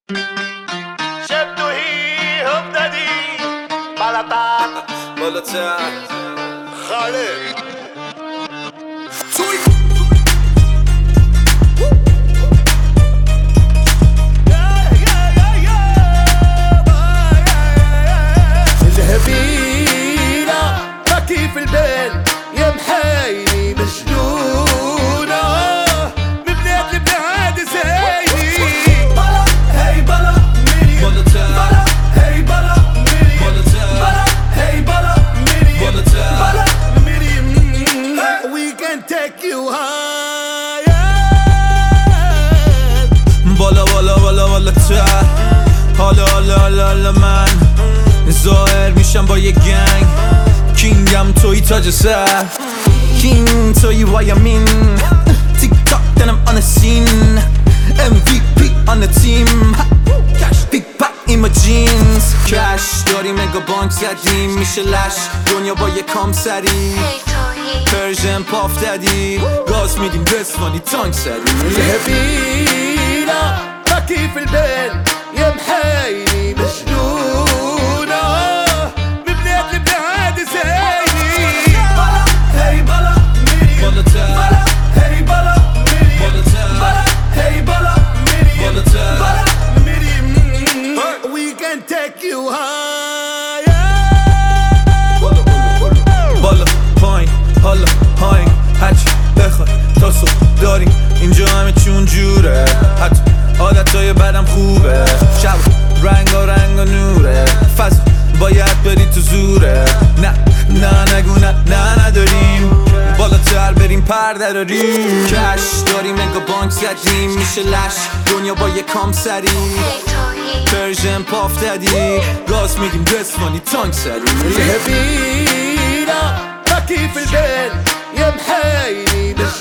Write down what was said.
شبتو هي هبددي بلطان خالد الهبيلة بكي في البال يا محايلي مجنونة من بلاد لبلاد زايدي بلا هي بلا ميري بلا هي بلا ميري بلا هي بلا ميري بلا ميري we can take you higher بالا بالا بالا بالا تر حالا حالا حالا حالا من ظاهر میشم با یه گنگ کینگم توی تاج سر کینگ توی وایمین تیک تاک then I'm on the scene MVP on the team cash big pack in my jeans cash داریم مگا بانک زدیم میشه لش دنیا با یه کام سری پرژن پاف دادی گاز میدیم رسوانی تانک سری الهبیلة بكي في البال يا محايلي مجنونة من بلاد لبلاد زايدي بلا هي بلا ميري بلا هي بلا ميري بلا هي بلا ميري بلا ميري we can take you higher بالا پایین حالا هاینگ هرچی بخوای تا صبح داریم اینجا همه چون جوره حتی عادتای بدم خوبه شب رنگا رنگا نوره فضا باید بری تو زوره نه نه نگو نه نه نداریم بالاتر بریم پر دراریم کش داریم مگا بانک زدیم میشه لش دنیا با یه کام سری پرژن پاف دادی گاز میدیم رسوانی تانک سری الهبیلة بكي في البال يا محايلي